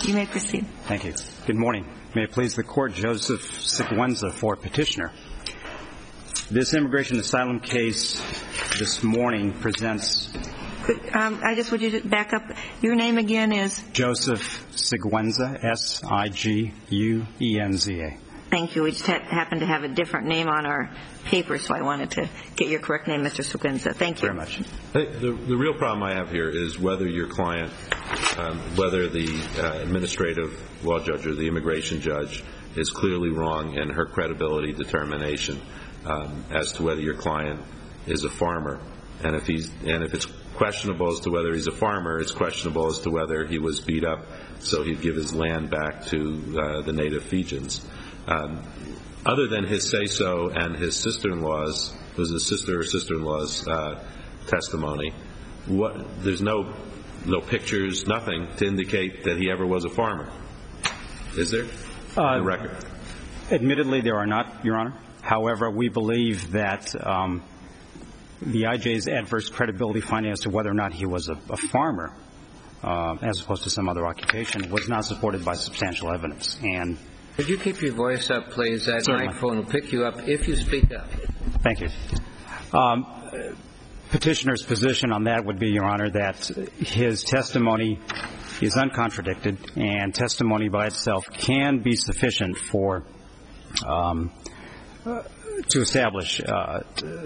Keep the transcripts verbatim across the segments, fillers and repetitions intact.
You may proceed. Thank you. Good morning. May it please the Court, Joseph Sigüenza for petitioner. This immigration asylum case this morning presents... Um, I just would you back up. Your name again is? Joseph Sigüenza, S I G U E N Z A. Thank you. We just ha- happen to have a different name on our paper, so I wanted to get your correct name, Mister Sigüenza. Thank you. Very much. The, the, the real problem I have here is whether your client, um, whether the uh, administrative law judge or the immigration judge is clearly wrong in her credibility determination um, as to whether your client is a farmer. And if he's and if it's questionable as to whether he's a farmer, it's questionable as to whether he was beat up so he'd give his land back to uh, the native Fijians. Um, other than his say-so and his sister-in-law's, was his sister or sister-in-law's uh, testimony, what, there's no no pictures, nothing to indicate that he ever was a farmer. Is there? Uh, the record. Admittedly, there are not, Your Honor. However, we believe that um, the I J's adverse credibility finding as to whether or not he was a, a farmer, uh, as opposed to some other occupation, was not supported by substantial evidence. And could you keep your voice up, please? That certainly. Microphone will pick you up if you speak up. Thank you. Um, petitioner's position on that would be, Your Honor, that his testimony is uncontradicted, and testimony by itself can be sufficient for um, uh, to establish uh,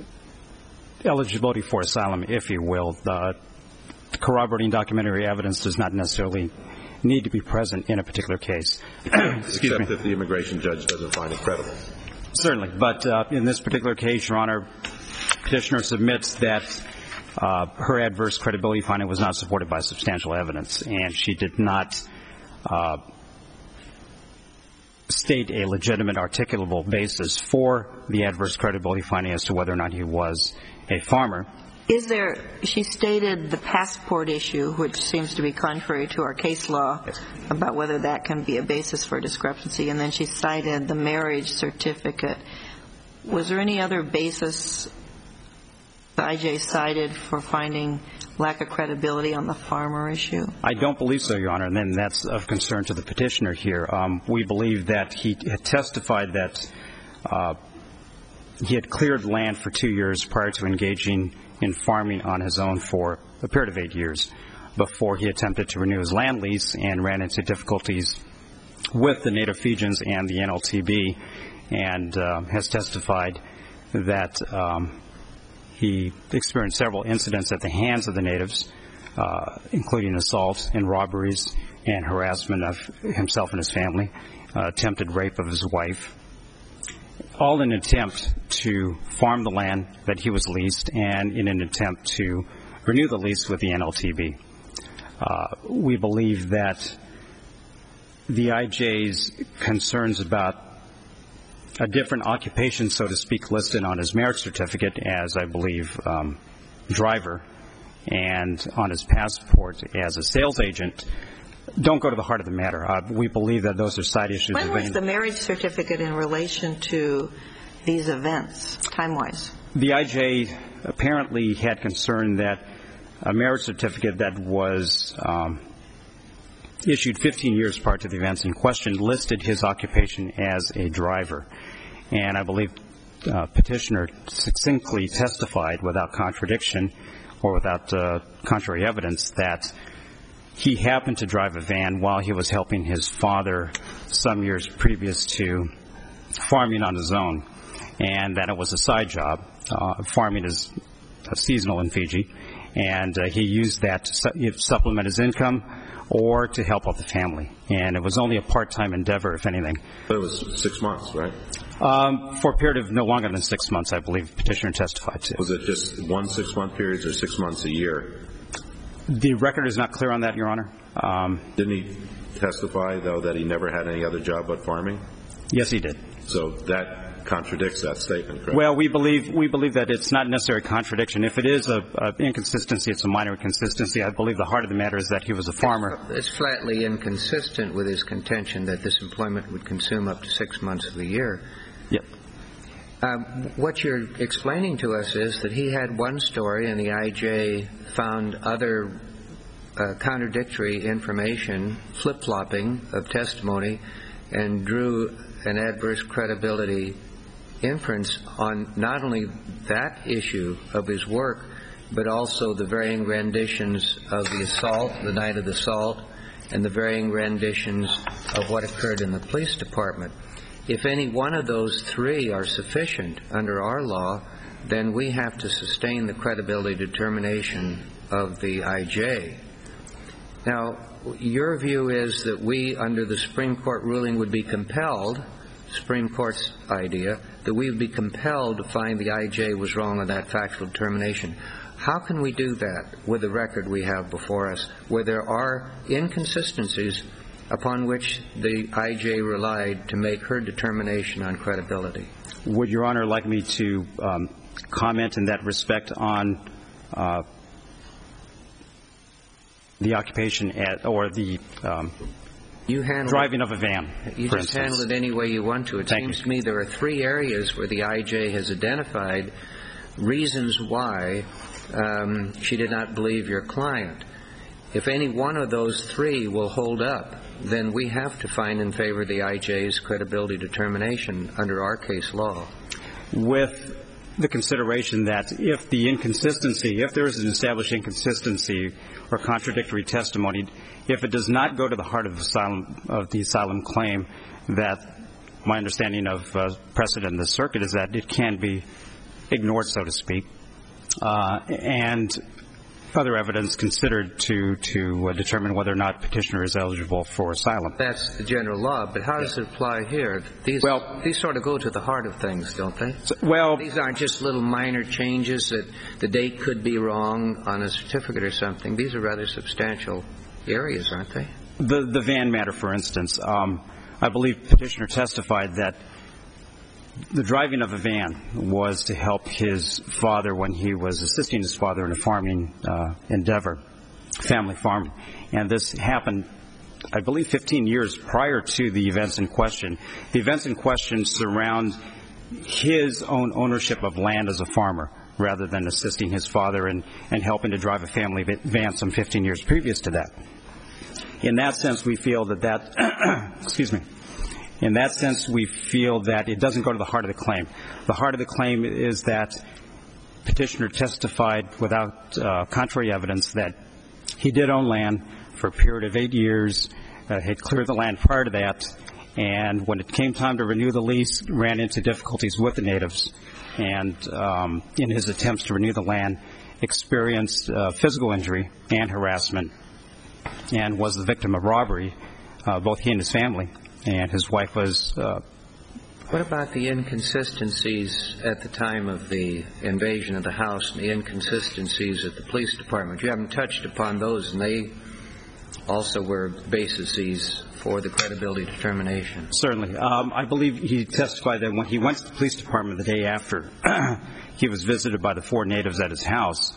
eligibility for asylum, if you will. The corroborating documentary evidence does not necessarily need to be present in a particular case. Except me. If the immigration judge doesn't find it credible. Certainly. But uh, in this particular case, Your Honor, petitioner submits that uh, her adverse credibility finding was not supported by substantial evidence, and she did not uh, state a legitimate articulable basis for the adverse credibility finding as to whether or not he was a farmer. Is there, she stated the passport issue, which seems to be contrary to our case law, yes, about whether that can be a basis for discrepancy, and then she cited the marriage certificate. Was there any other basis the I J cited for finding lack of credibility on the farmer issue? I don't believe so, Your Honor, and then that's of concern to the petitioner here. Um, we believe that he had testified that uh, he had cleared land for two years prior to engaging in farming on his own for a period of eight years before he attempted to renew his land lease and ran into difficulties with the native Fijians and the N L T B, and uh, has testified that um, he experienced several incidents at the hands of the natives, uh, including assaults and robberies and harassment of himself and his family, uh, attempted rape of his wife, all in an attempt to farm the land that he was leased and in an attempt to renew the lease with the N L T B. Uh, we believe that the I J's concerns about a different occupation, so to speak, listed on his marriage certificate as, I believe, um, driver, and on his passport as a sales agent, don't go to the heart of the matter. Uh, we believe that those are side issues. When was the marriage certificate in relation to these events, time-wise? The I J apparently had concern that a marriage certificate that was um, issued fifteen years prior to the events in question listed his occupation as a driver. And I believe uh, petitioner succinctly testified without contradiction or without uh, contrary evidence that he happened to drive a van while he was helping his father some years previous to farming on his own, and that it was a side job. Uh, farming is uh, seasonal in Fiji, and uh, he used that to su- supplement his income or to help out the family. And it was only a part-time endeavor, if anything. But it was six months, right? Um, for a period of no longer than six months, I believe petitioner testified to. Was it just one six-month period or six months a year? The record is not clear on that, Your Honor. Um, Didn't he testify, though, that he never had any other job but farming? Yes, he did. So that contradicts that statement, correct? Well, we believe we believe that it's not necessarily a contradiction. If it is a, a inconsistency, it's a minor inconsistency. I believe the heart of the matter is that he was a farmer. It's flatly inconsistent with his contention that this employment would consume up to six months of the year. Yep. Um, what you're explaining to us is that he had one story and the I J found other uh, contradictory information, flip-flopping of testimony, and drew an adverse credibility inference on not only that issue of his work, but also the varying renditions of the assault, the night of the assault, and the varying renditions of what occurred in the police department. If any one of those three are sufficient under our law, then we have to sustain the credibility determination of the I J. Now, your view is that we, under the Supreme Court ruling, would be compelled, Supreme Court's idea, that we would be compelled to find the I J was wrong on that factual determination. How can we do that with the record we have before us, where there are inconsistencies upon which the I J relied to make her determination on credibility? Would Your Honor like me to um, comment in that respect on uh, the occupation at, or the um, you driving of a van, You for just instance. handle it any way you want to. It Thank seems you. to me there are three areas where the I J has identified reasons why um, she did not believe your client. If any one of those three will hold up, then we have to find in favor of the I J's credibility determination under our case law. With the consideration that if the inconsistency, if there is an established inconsistency or contradictory testimony, if it does not go to the heart of the asylum, of the asylum claim, that my understanding of uh, precedent in the circuit is that it can be ignored, so to speak, uh, and other evidence considered to to uh, determine whether or not petitioner is eligible for asylum. That's the general law, but how does it apply here? These, Well- these sort of go to the heart of things, don't they? So, well, These aren't just little minor changes that the date could be wrong on a certificate or something. These are rather substantial areas, aren't they? the the van matter, for instance, um, I believe petitioner testified that the driving of a van was to help his father when he was assisting his father in a farming uh, endeavor, family farming. And this happened, I believe, fifteen years prior to the events in question. The events in question surround his own ownership of land as a farmer, rather than assisting his father and, and helping to drive a family van some fifteen years previous to that. In that sense, we feel that that, excuse me, In that sense, we feel that it doesn't go to the heart of the claim. The heart of the claim is that petitioner testified without uh, contrary evidence that he did own land for a period of eight years, uh, had cleared the land prior to that, and when it came time to renew the lease, ran into difficulties with the natives, and um, in his attempts to renew the land, experienced uh, physical injury and harassment, and was the victim of robbery, uh, both he and his family. And his wife was... Uh, what about the inconsistencies at the time of the invasion of the house and the inconsistencies at the police department? You haven't touched upon those, and they also were bases for the credibility determination. Certainly. Um, I believe he testified that when he went to the police department the day after he was visited by the four natives at his house,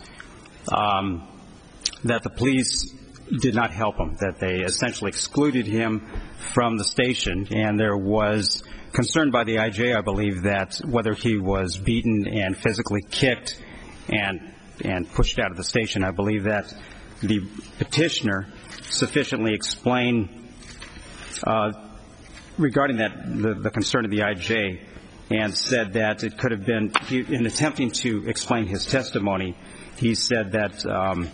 um, that the police did not help him, that they essentially excluded him from the station, and there was concern by the I J, I believe, that whether he was beaten and physically kicked and and pushed out of the station. I believe that the petitioner sufficiently explained uh, regarding that the, the concern of the I J, and said that it could have been, he, in attempting to explain his testimony, he said that um,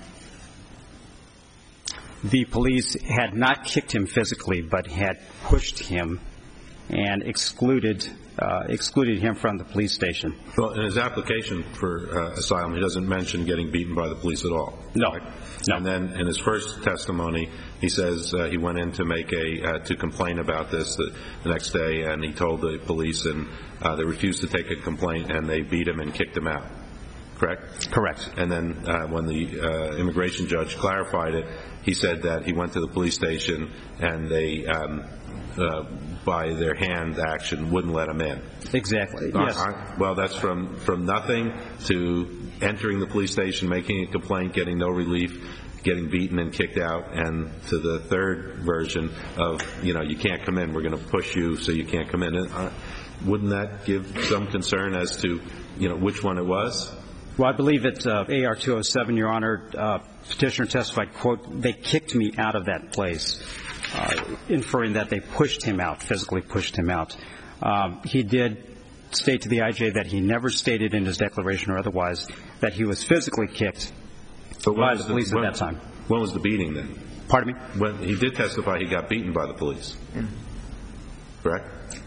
the police had not kicked him physically, but had pushed him and excluded uh, excluded him from the police station. Well, in his application for uh, asylum, he doesn't mention getting beaten by the police at all. No. Right? No. And then in his first testimony, he says uh, he went in to make a uh, to complain about this the, the next day, and he told the police, and uh, they refused to take a complaint, and they beat him and kicked him out. Correct? Correct. And then uh, when the uh, immigration judge clarified it, he said that he went to the police station and they, um, uh, by their hand action, wouldn't let him in. Exactly. Uh, Yes. uh, well, that's from, from nothing to entering the police station, making a complaint, getting no relief, getting beaten and kicked out, and to the third version of, you know, you can't come in, we're going to push you so you can't come in. And, uh, wouldn't that give some concern as to, you know, which one it was? Well, I believe it's uh, A R two oh seven, Your Honor. Uh, petitioner testified, quote, they kicked me out of that place, uh, inferring that they pushed him out, physically pushed him out. Um, he did state to the I J that he never stated in his declaration or otherwise that he was physically kicked but by the police when, at that time. When was the beating then? Pardon me? When he did testify he got beaten by the police. Mm. Correct?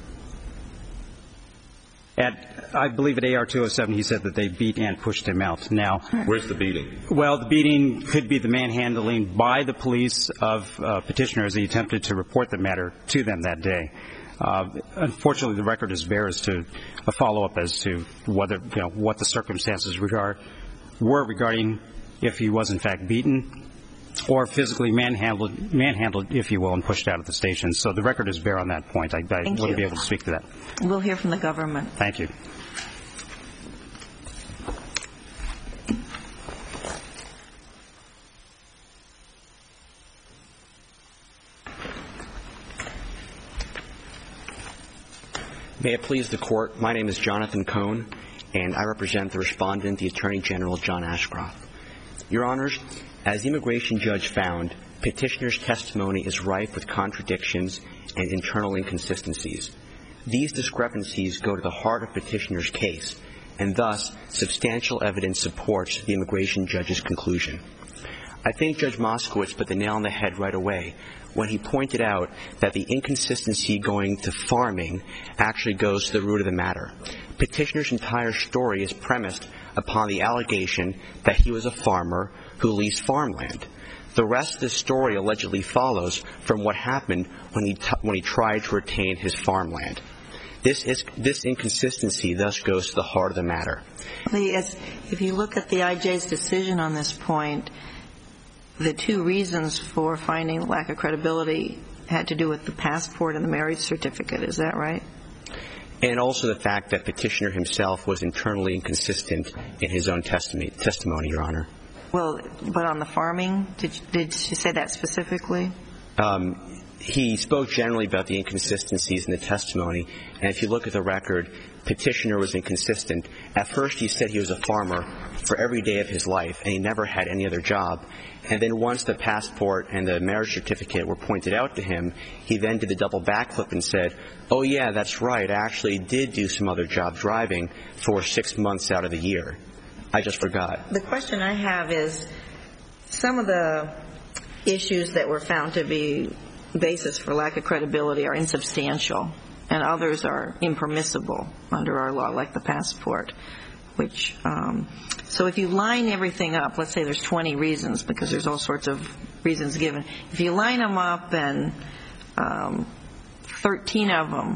At, I believe at A R two oh seven he said that they beat and pushed him out. Now, where's the beating? Well, the beating could be the manhandling by the police of uh, petitioner as he attempted to report the matter to them that day. Uh, unfortunately, the record is bare as to a follow-up as to whether, you know, what the circumstances regard, were regarding if he was in fact beaten or physically manhandled, manhandled, if you will, and pushed out of the station. So the record is bare on that point. I, I wouldn't you. be able to speak to that. We'll hear from the government. Thank you. May it please the Court, my name is Jonathan Cohn, and I represent the respondent, the Attorney General John Ashcroft. Your Honors, as the immigration judge found, petitioner's testimony is rife with contradictions and internal inconsistencies. These discrepancies go to the heart of petitioner's case, and thus substantial evidence supports the immigration judge's conclusion. I think Judge Moskowitz put the nail on the head right away when he pointed out that the inconsistency going to farming actually goes to the root of the matter. Petitioner's entire story is premised upon the allegation that he was a farmer who leased farmland. The rest of the story allegedly follows from what happened when he, t- when he tried to retain his farmland. This, is, this inconsistency thus goes to the heart of the matter. If you look at the I J's decision on this point, the two reasons for finding lack of credibility had to do with the passport and the marriage certificate. Is that right? And also the fact that petitioner himself was internally inconsistent in his own testimony, testimony Your Honor. Well, but on the farming, did, did she say that specifically? Um, he spoke generally about the inconsistencies in the testimony, and if you look at the record, petitioner was inconsistent. At first he said he was a farmer for every day of his life, and he never had any other job. And then once the passport and the marriage certificate were pointed out to him, he then did the double backflip and said, oh, yeah, that's right, I actually did do some other job driving for six months out of the year. I just forgot. The question I have is, some of the issues that were found to be basis for lack of credibility are insubstantial, and others are impermissible under our law, like the passport, which... Um, So if you line everything up, let's say there's twenty reasons, because there's all sorts of reasons given. If you line them up and um, thirteen of them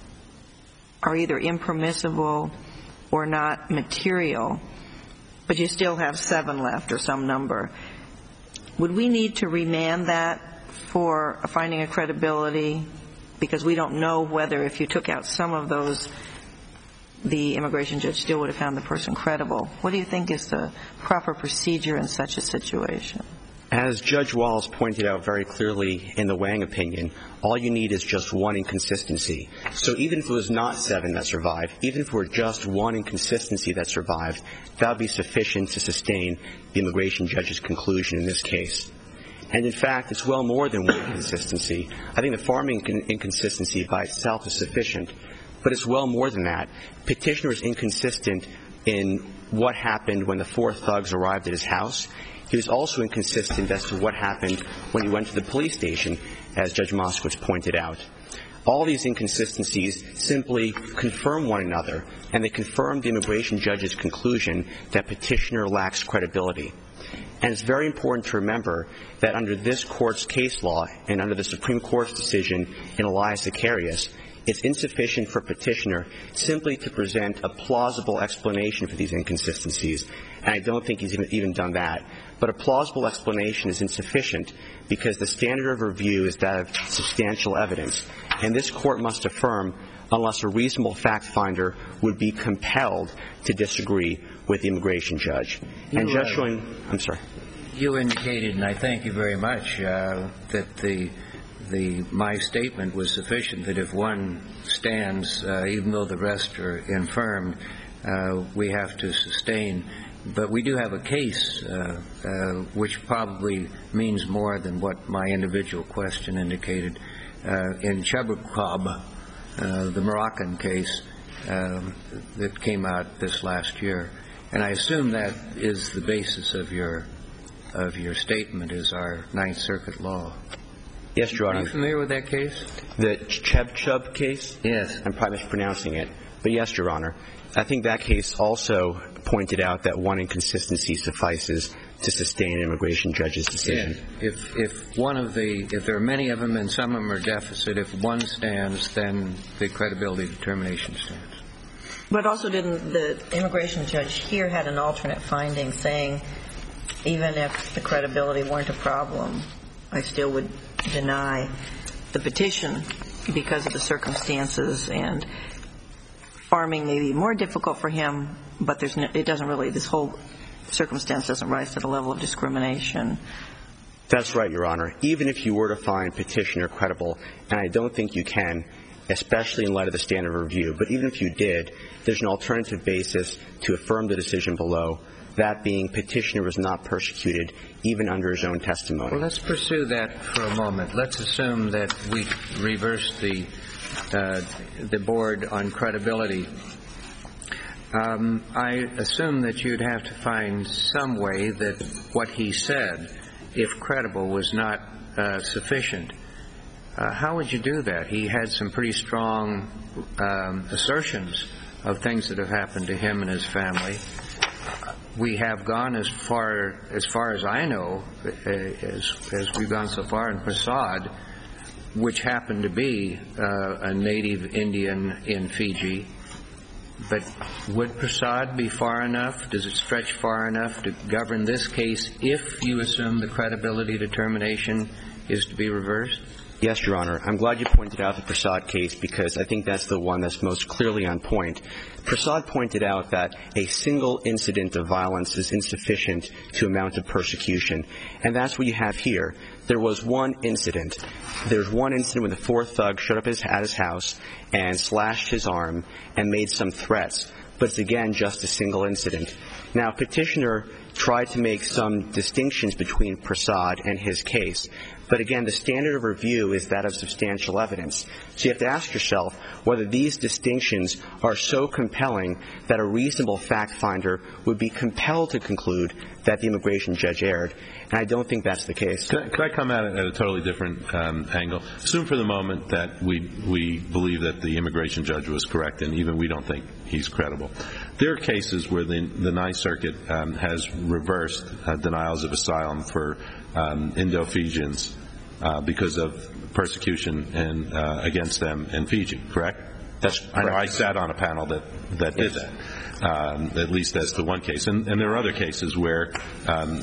are either impermissible or not material, but you still have seven left or some number, would we need to remand that for a finding of credibility? Because we don't know whether if you took out some of those, the immigration judge still would have found the person credible. What do you think is the proper procedure in such a situation? As Judge Wallace pointed out very clearly in the Wang opinion, all you need is just one inconsistency. So even if it was not seven that survived, even if it were just one inconsistency that survived, that would be sufficient to sustain the immigration judge's conclusion in this case. And in fact, it's well more than one inconsistency. I think the farming inconsistency by itself is sufficient. But it's well more than that. Petitioner is inconsistent in what happened when the four thugs arrived at his house. He was also inconsistent as to what happened when he went to the police station, as Judge Moskowitz pointed out. All these inconsistencies simply confirm one another, and they confirm the immigration judge's conclusion that petitioner lacks credibility. And it's very important to remember that under this court's case law and under the Supreme Court's decision in Elias Zacharias, it's insufficient for petitioner simply to present a plausible explanation for these inconsistencies. And I don't think he's even, even done that. But a plausible explanation is insufficient because the standard of review is that of substantial evidence. And this court must affirm unless a reasonable fact finder would be compelled to disagree with the immigration judge. You, and Judge uh, Schoen, I'm sorry. You indicated, and I thank you very much, uh, that the The, my statement was sufficient that if one stands, uh, even though the rest are infirm, uh, we have to sustain but we do have a case uh, uh, which probably means more than what my individual question indicated. Uh, in Chebukab, uh, the Moroccan case um, that came out this last year, and I assume that is the basis of your of your statement, is our Ninth Circuit law. Yes, Your Honor. Are you familiar with that case? The Chebchub case? Yes. I'm probably mispronouncing it. But yes, Your Honor. I think that case also pointed out that one inconsistency suffices to sustain an immigration judge's decision. Yes. If if one of the if there are many of them and some of them are deficit, if one stands, then the credibility determination stands. But also didn't the immigration judge here had an alternate finding saying even if the credibility weren't a problem, I still would deny the petition because of the circumstances, and farming may be more difficult for him, but there's no, it doesn't really, this whole circumstance doesn't rise to the level of discrimination. That's right, Your Honor. Even if you were to find petitioner credible, and I don't think you can, especially in light of the standard of review, but even if you did, there's an alternative basis to affirm the decision below, that being petitioner was not persecuted even under his own testimony. Well, let's pursue that for a moment. Let's assume that we reverse the uh, the board on credibility. Um, I assume that you'd have to find some way that what he said, if credible, was not uh, sufficient. Uh, how would you do that? He had some pretty strong um, assertions of things that have happened to him and his family. We have gone as far as far as I know, as as we've gone so far in Prasad, which happened to be uh, a native Indian in Fiji. But would Prasad be far enough? Does it stretch far enough to govern this case if you assume the credibility determination is to be reversed? Yes, Your Honor. I'm glad you pointed out the Prasad case because I think that's the one that's most clearly on point. Prasad pointed out that a single incident of violence is insufficient to amount to persecution, and that's what you have here. There was one incident. There's one incident when the fourth thug showed up at his house and slashed his arm and made some threats, but it's again just a single incident. Now, petitioner tried to make some distinctions between Prasad and his case, but again, the standard of review is that of substantial evidence. So you have to ask yourself whether these distinctions are so compelling that a reasonable fact finder would be compelled to conclude that the immigration judge erred. And I don't think that's the case. Could I, could I come at it at a totally different um, angle? Assume for the moment that we we believe that the immigration judge was correct, and even we don't think he's credible. There are cases where the, the Ninth Circuit um, has reversed uh, denials of asylum for um, Indo-Fijians uh, because of persecution and uh, against them in Fiji, correct? That's correct. I know I sat on a panel that, that did that, um, at least as to one case. And, and there are other cases where um,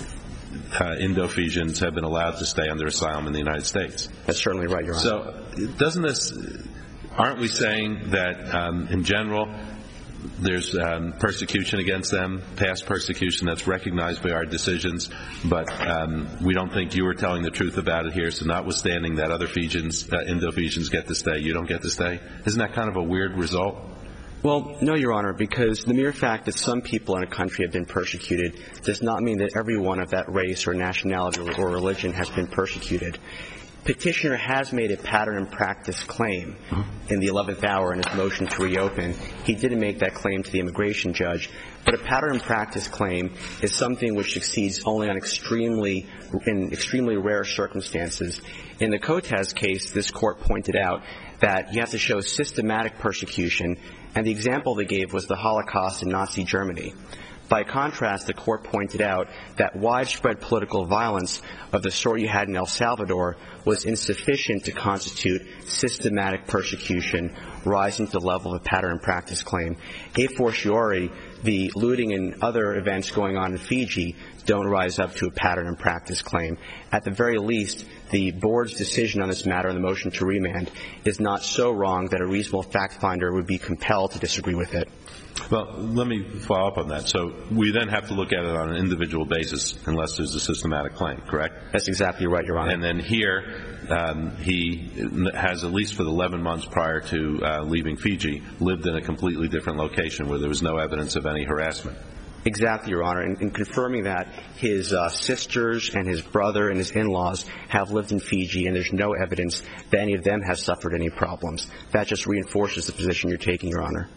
uh, Indo-Fijians have been allowed to stay under asylum in the United States. That's certainly right, Your Honor. So doesn't this, aren't we saying that um, in general there's um, persecution against them, past persecution that's recognized by our decisions, but um, we don't think you were telling the truth about it here, so notwithstanding that other Fijians, uh, Indo-Fijians get to stay, you don't get to stay? Isn't that kind of a weird result? Well, no, Your Honor, because the mere fact that some people in a country have been persecuted does not mean that everyone of that race or nationality or religion has been persecuted. Petitioner has made a pattern and practice claim in the eleventh hour in his motion to reopen. He didn't make that claim to the immigration judge, but a pattern and practice claim is something which succeeds only on extremely, in extremely rare circumstances. In the Kotaz case, this court pointed out that you have to show systematic persecution, and the example they gave was the Holocaust in Nazi Germany. By contrast, the court pointed out that widespread political violence of the sort you had in El Salvador was insufficient to constitute systematic persecution rising to the level of a pattern and practice claim. A fortiori, the looting and other events going on in Fiji don't rise up to a pattern and practice claim. At the very least, the board's decision on this matter in the motion to remand is not so wrong that a reasonable fact finder would be compelled to disagree with it. Well, let me follow up on that. So we then have to look at it on an individual basis unless there's a systematic claim, correct? That's exactly right, Your Honor. And then here, um, he has, at least for the eleven months prior to uh, leaving Fiji, lived in a completely different location where there was no evidence of any harassment. Exactly, Your Honor. And in confirming that, his uh, sisters and his brother and his in-laws have lived in Fiji, and there's no evidence that any of them have suffered any problems. That just reinforces the position you're taking, Your Honor.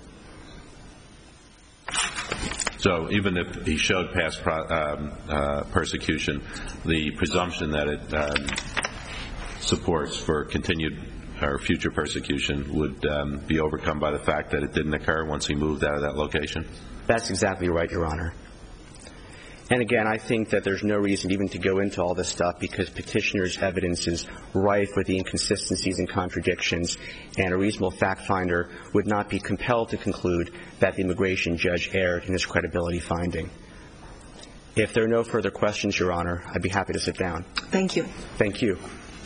So even if he showed past pro- um, uh, persecution, the presumption that it um, supports for continued or future persecution would um, be overcome by the fact that it didn't occur once he moved out of that location? That's exactly right, Your Honor. And again, I think that there's no reason even to go into all this stuff because petitioner's evidence is rife with the inconsistencies and contradictions, and a reasonable fact finder would not be compelled to conclude that the immigration judge erred in his credibility finding. If there are no further questions, Your Honor, I'd be happy to sit down. Thank you. Thank you.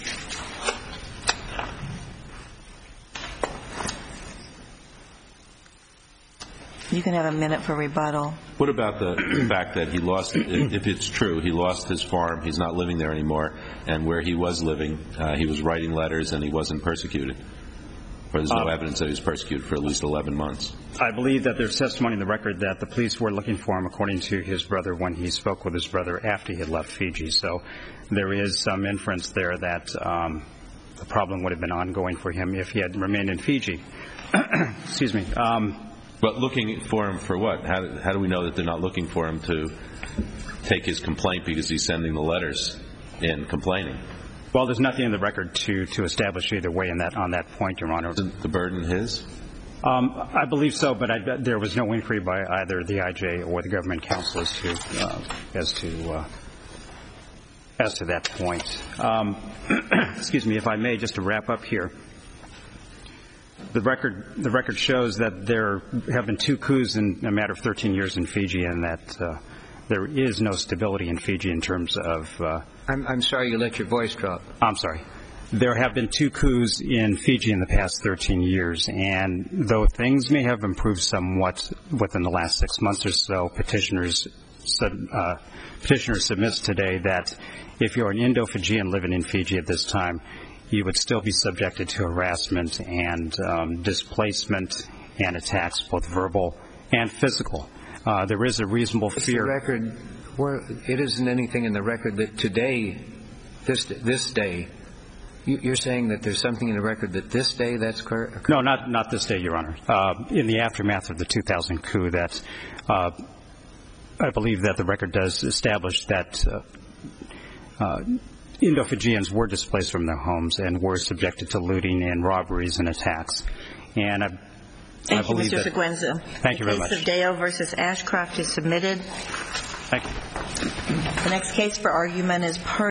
You can have a minute for rebuttal. What about the fact that he lost, if it's true, he lost his farm, he's not living there anymore, and where he was living, uh, he was writing letters and he wasn't persecuted? Or there's no um, evidence that he was persecuted for at least eleven months? I believe that there's testimony in the record that the police were looking for him, according to his brother, when he spoke with his brother after he had left Fiji. So there is some inference there that um, the problem would have been ongoing for him if he had remained in Fiji. Excuse me. Um, But looking for him for what? How do, how do we know that they're not looking for him to take his complaint because he's sending the letters in complaining? Well, there's nothing in the record to, to establish either way in that, on that point, Your Honor. Isn't the burden his? Um, I believe so, but I, there was no inquiry by either the I J or the government counsel as to, uh, as to, uh, as to that point. Um, excuse me, if I may, just to wrap up here. The record, the record shows that there have been two coups in a matter of thirteen years in Fiji, and that uh, there is no stability in Fiji in terms of. Uh, I'm, I'm sorry you let your voice drop. I'm sorry. There have been two coups in Fiji in the past thirteen years, and though things may have improved somewhat within the last six months or so, petitioners uh, petitioner submits today that if you're an Indo-Fijian living in Fiji at this time, you would still be subjected to harassment and um, displacement and attacks, both verbal and physical. Uh, there is a reasonable it's fear. The record, where it isn't anything in the record that today, this this day, you, you're saying that there's something in the record that this day that's correct? No, not not this day, Your Honor. Uh, in the aftermath of the two thousand coup, that uh, I believe that the record does establish that. Uh, uh, Indo-Fijians were displaced from their homes and were subjected to looting and robberies and attacks. And I, Thank I you, believe Mister that. Seguenza. Thank you very much. The case of Deo versus Ashcroft is submitted. Thank you. The next case for argument is.